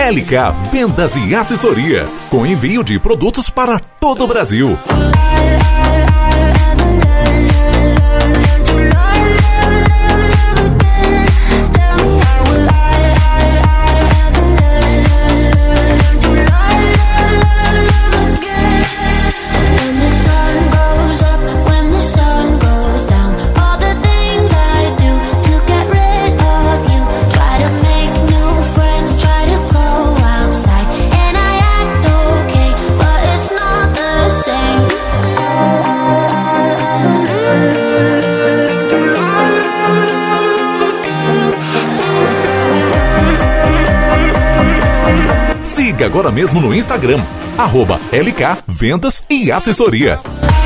LK Vendas e Assessoria, com envio de produtos para todo o Brasil. Siga agora mesmo no Instagram, @LK Vendas e Assessoria.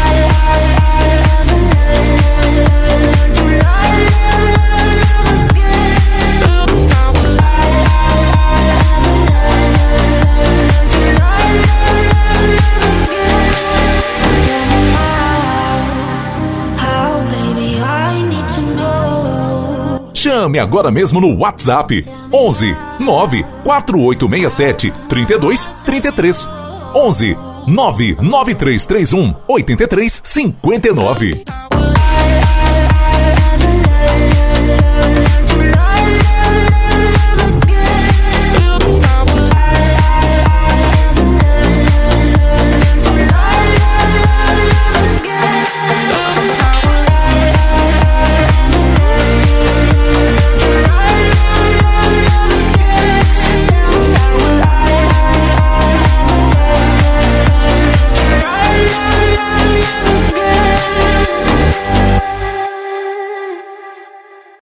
Chame agora mesmo no WhatsApp 11 94867 3233 11 99331 8359.